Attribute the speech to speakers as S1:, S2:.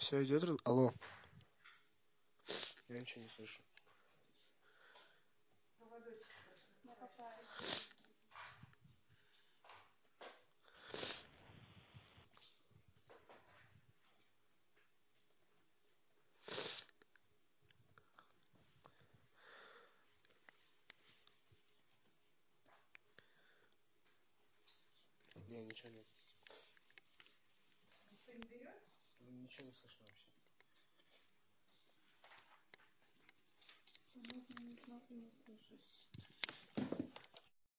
S1: Все идет? Алло. Я ничего не слышу. Не, ничего нет.
S2: Никто не берет?
S1: Ничего не слышно вообще.
S2: Можно не слышать.